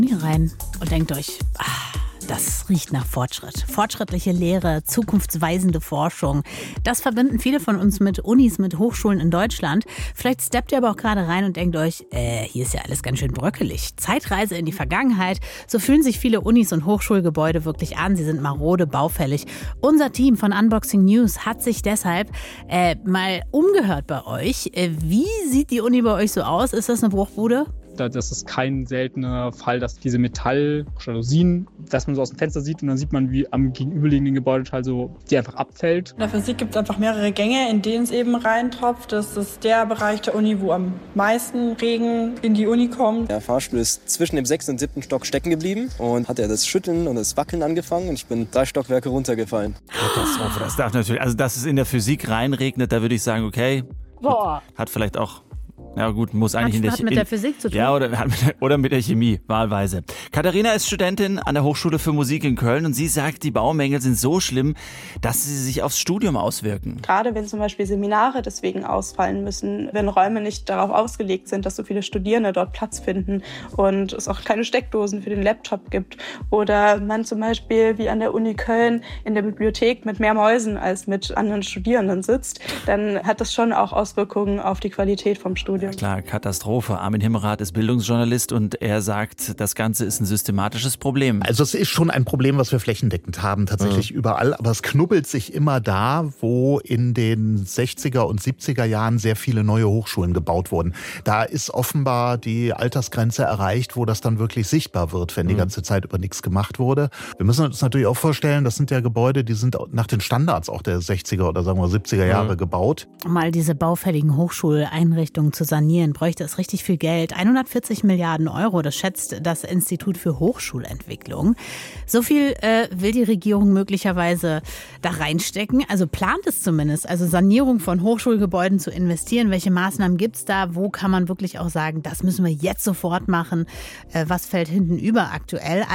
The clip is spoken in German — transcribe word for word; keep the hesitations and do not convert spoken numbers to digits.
rein und denkt euch, ah, das riecht nach Fortschritt. Fortschrittliche Lehre, zukunftsweisende Forschung. Das verbinden viele von uns mit Unis, mit Hochschulen in Deutschland. Vielleicht steppt ihr aber auch gerade rein und denkt euch, äh, hier ist ja alles ganz schön bröckelig. Zeitreise in die Vergangenheit. So fühlen sich viele Unis und Hochschulgebäude wirklich an. Sie sind marode, baufällig. Unser Team von Unboxing News hat sich deshalb äh, mal umgehört bei euch. Äh, wie sieht die Uni bei euch so aus? Ist das eine Bruchbude? Das ist kein seltener Fall, dass diese Metall-Jalousien, dass man so aus dem Fenster sieht und dann sieht man, wie am gegenüberliegenden Gebäudeteil so die einfach abfällt. In der Physik gibt es einfach mehrere Gänge, in denen es eben reintropft. Das ist der Bereich der Uni, wo am meisten Regen in die Uni kommt. Der Fahrstuhl ist zwischen dem sechsten und siebten Stock stecken geblieben und hat ja das Schütteln und das Wackeln angefangen und ich bin drei Stockwerke runtergefallen. Katastrophe, das darf natürlich, also dass es in der Physik reinregnet, da würde ich sagen, okay, Boah. hat vielleicht auch... Ja gut, muss eigentlich hat, in der hat mit in, der Physik zu tun. Ja, oder, oder mit der Chemie, wahlweise. Katharina ist Studentin an der Hochschule für Musik in Köln und sie sagt, die Baumängel sind so schlimm, dass sie sich aufs Studium auswirken. Gerade wenn zum Beispiel Seminare deswegen ausfallen müssen, wenn Räume nicht darauf ausgelegt sind, dass so viele Studierende dort Platz finden und es auch keine Steckdosen für den Laptop gibt. Oder man zum Beispiel wie an der Uni Köln in der Bibliothek mit mehr Mäusen als mit anderen Studierenden sitzt, dann hat das schon auch Auswirkungen auf die Qualität vom Studium. Ja, klar, Katastrophe. Armin Himmerath ist Bildungsjournalist und er sagt, das Ganze ist ein systematisches Problem. Also es ist schon ein Problem, was wir flächendeckend haben, tatsächlich mhm. überall. Aber es knubbelt sich immer da, wo in den sechziger und siebziger Jahren sehr viele neue Hochschulen gebaut wurden. Da ist offenbar die Altersgrenze erreicht, wo das dann wirklich sichtbar wird, wenn die ganze Zeit über nichts gemacht wurde. Wir müssen uns natürlich auch vorstellen, das sind ja Gebäude, die sind nach den Standards auch der sechziger oder sagen wir siebziger Jahre mhm. gebaut. Mal diese baufälligen Hochschuleinrichtungen zu sanieren, bräuchte es richtig viel Geld. hundertvierzig Milliarden Euro, das schätzt das Institut für Hochschulentwicklung. So viel äh, will die Regierung möglicherweise da reinstecken. Also plant es zumindest, also Sanierung von Hochschulgebäuden zu investieren. Welche Maßnahmen gibt es da? Wo kann man wirklich auch sagen, das müssen wir jetzt sofort machen? Äh, was fällt hinten über aktuell?